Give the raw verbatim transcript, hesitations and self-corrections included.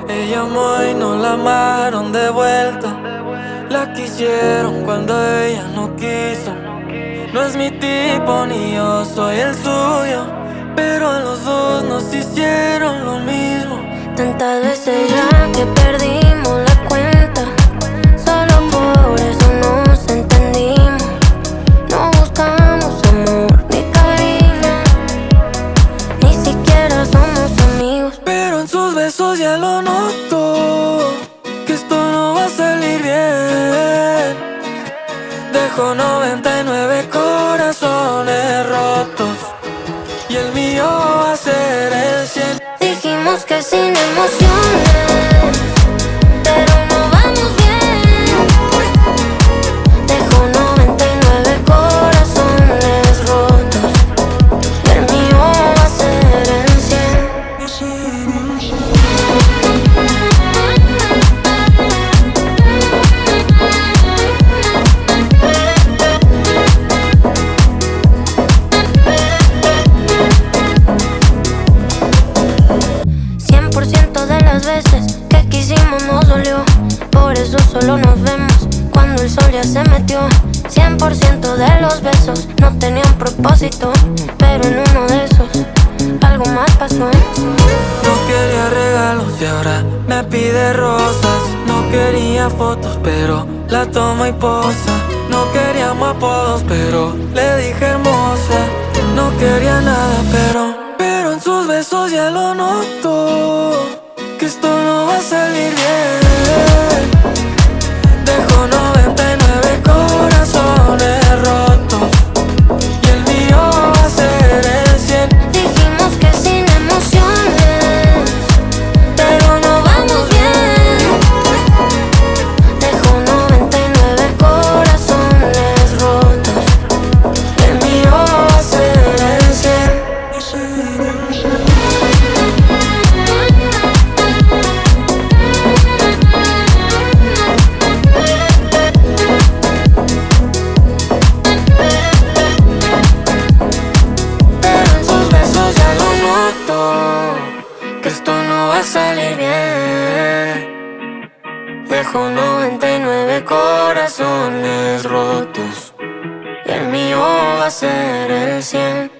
Ella llamó y no la amaron de vuelta. La quisieron cuando ella no quiso. No es mi tipo ni yo soy el suyo, pero a los dos nos hicieron lo mismo. Tantas veces ya que perdimos la cuenta, solo por eso nos entendimos. No buscamos amor ni cariño, ni siquiera somos amigos. Pero en sus besos ya lo noto, que esto no va a salir bien. Dejó noventa y nueve corazones rotos y el mío va a ser el cien. Dijimos que sin emociones, pero no vamos bien. Dejó noventa y nueve corazones rotos y el mío va a ser el cien. Cien por ciento de las veces que quisimos nos dolió, por eso solo nos vemos cuando el sol ya se metió. Cien por ciento de los besos no tenían propósito, pero en uno de esos algo más pasó. No quería regalos y ahora me pide rosas. No quería fotos, pero la toma y posa. No queríamos apodos, pero le dije hermosa. No quería nada, pero Pero en sus besos ya lo noto, que esto no va a salir bien. Dejó noventa y nueve corazones rotos y el mío va a ser el cien. Dijimos que sin emociones, pero no vamos bien. Dejó noventa y nueve corazones rotos y el mío va a ser el cien. Pero en sus besos ya lo noto, que esto no va a salir bien. Dejó noventa y nueve corazones rotos y el mío va a ser el cien.